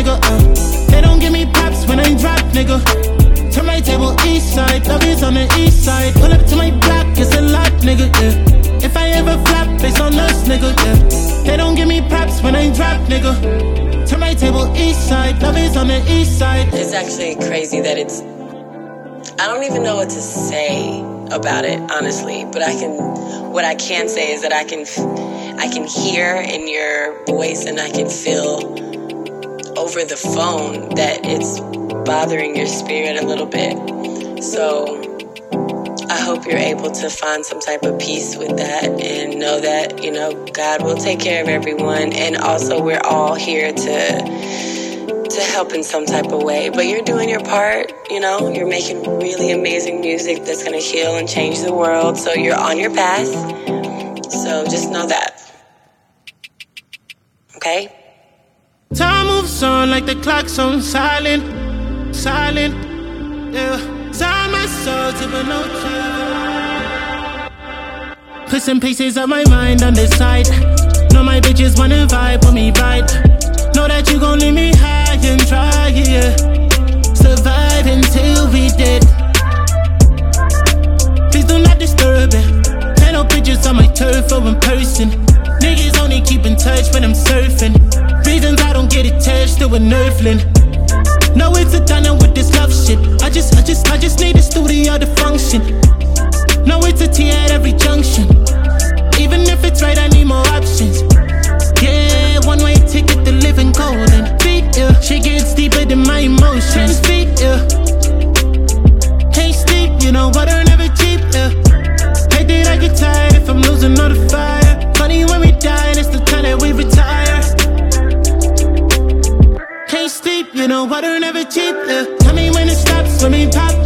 nigga. They don't give me props when I drop, nigga. Turn my table east side, love is on the east side. Pull up to my block, it's a lot, nigga, yeah. If I ever flop, it's on us, nigga, yeah. They don't give me props when I drop, nigga. Turn my table east side, love is on the east side. It's actually crazy that it's... I don't even know what to say about it, honestly. But what I can say is that I can hear in your voice and I can feel over the phone that it's bothering your spirit a little bit. So I hope you're able to find some type of peace with that and know that, you know, God will take care of everyone. And also we're all here to help in some type of way. But you're doing your part, you know, you're making really amazing music that's going to heal and change the world. So you're on your path. So just know that. Okay? Time moves on like the clock's on silent, silent, yeah. Sign my soul to the no chill. Put some pieces of my mind on the side. Know my bitches wanna vibe with me right. Know that you gon' leave me high and dry, yeah. Survive until we dead. Please do not disturb it. Ain't no pictures on my turf or in person. Niggas only keep in touch when I'm surfing. Reasons I don't get attached to a nerfling. No, it's a done with this love shit. I just need a studio to function. No, it's a T at every junction. Even if it's right, I need more options. Yeah, one-way ticket to living golden. Feet, yeah, she gets deeper than my emotions. Feet, yeah, can't sleep, you know, water never cheap, yeah. Hey, did I get tired if I'm losing all the fire? Funny when we die, and it's the time that we retire. Can't sleep, you know, water never cheap, yeah. Tell me when it stops, let me pop.